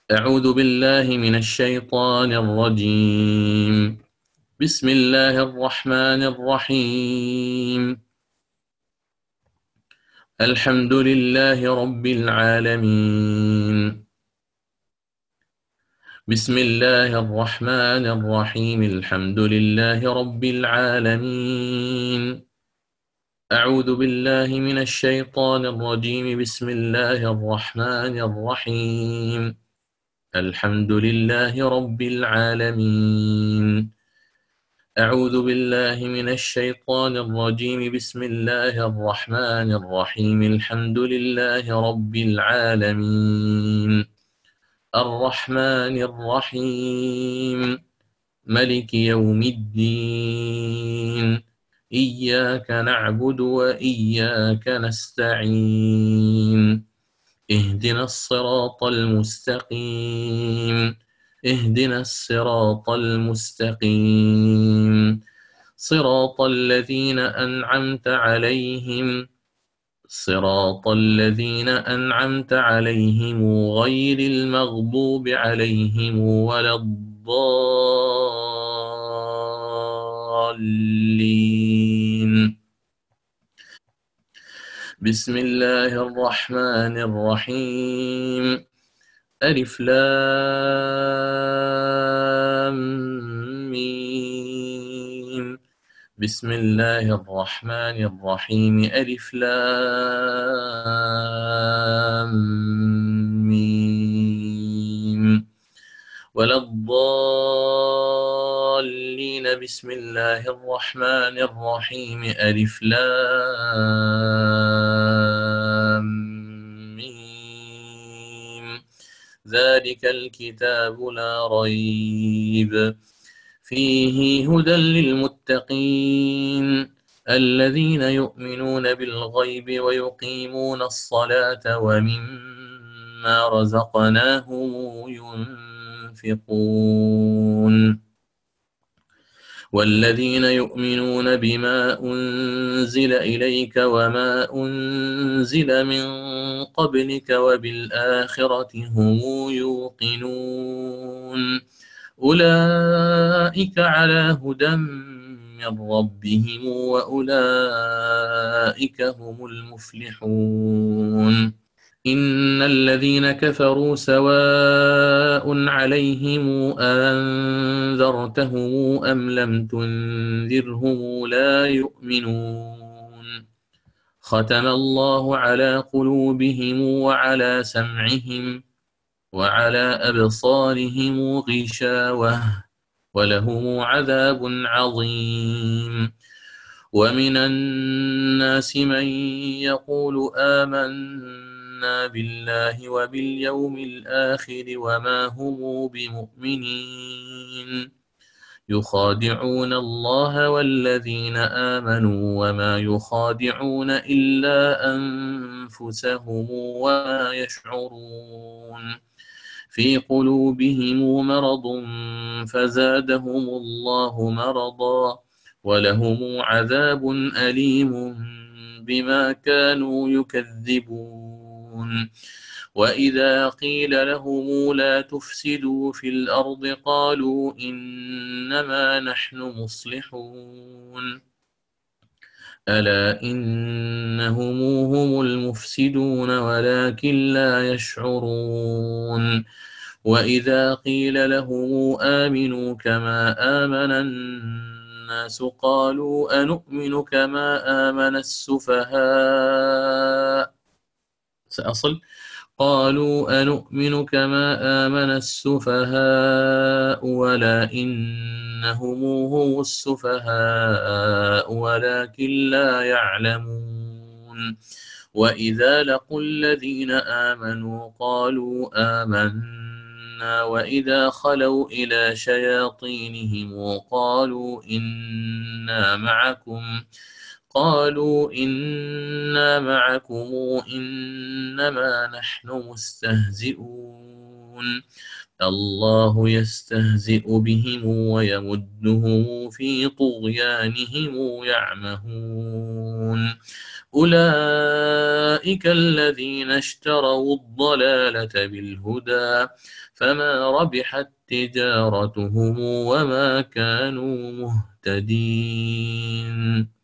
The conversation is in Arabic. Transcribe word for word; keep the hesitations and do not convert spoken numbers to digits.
أعوذ بالله من الشيطان الرجيم. بسم الله الرحمن الرحيم. الحمد لله رب العالمين. بسم الله الرحمن الرحيم. الحمد لله رب العالمين. أعوذ بالله من الشيطان الرجيم. بسم الله الرحمن الرحيم. الحمد لله رب العالمين. أعوذ بالله من الشيطان الرجيم. بسم الله الرحمن الرحيم. الحمد لله رب العالمين. الرحمن الرحيم. ملك يوم الدين. إياك نعبد وإياك نستعين. اهدنا الصراط المستقيم. اهدنا الصراط المستقيم. صراط الذين أنعمت عليهم صراط الذين أنعمت عليهم غير المغضوب عليهم ولا الضالين. بسم الله الرحمن الرحيم. ألف لام ميم. بسم الله الرحمن الرحيم. ألف لام ميم. ولا الضالين. بسم الله الرحمن الرحيم. ألف لام ميم. ذلك الكتاب لا ريب فيه هدى للمتقين الذين يؤمنون بالغيب ويقيمون الصلاة ومما رزقناهم ينفقون والذين يؤمنون بما أنزل إليك وما أنزل من قبلك وبالآخرة هم يوقنون أولئك على هدى من ربهم وأولئك هم المفلحون. إن الذين كفروا سواء عليهم أنذرتهم أم لم تنذرهم لا يؤمنون. ختم الله على قلوبهم وعلى سمعهم وعلى أبصارهم غشاوة ولهم عذاب عظيم. ومن الناس من يقول آمنا بالله وباليوم الآخر وما هم بمؤمنين يخادعون الله والذين آمنوا وما يخادعون إلا أنفسهم وما يشعرون. في قلوبهم مرض فزادهم الله مرضا ولهم عذاب أليم بما كانوا يكذبون. وإذا قيل لهم لا تفسدوا في الأرض قالوا إنما نحن مصلحون ألا إنهم هم المفسدون ولكن لا يشعرون. وإذا قيل لهم آمنوا كما آمن الناس قالوا أنؤمن كما آمن السفهاء سأصل قالوا أنؤمن كما آمن السفهاء ولا إنهم هم السفهاء ولكن لا يعلمون. وإذا لقوا الذين آمنوا قالوا آمنا وإذا خلوا إلى شياطينهم قالوا إنا معكم قالوا إنا معكم إنما نحن مستهزئون. الله يستهزئ بهم ويمدهم في طغيانهم يعمهون. أولئك الذين اشتروا الضلالة بالهدى فما ربحت تجارتهم وما كانوا مهتدين.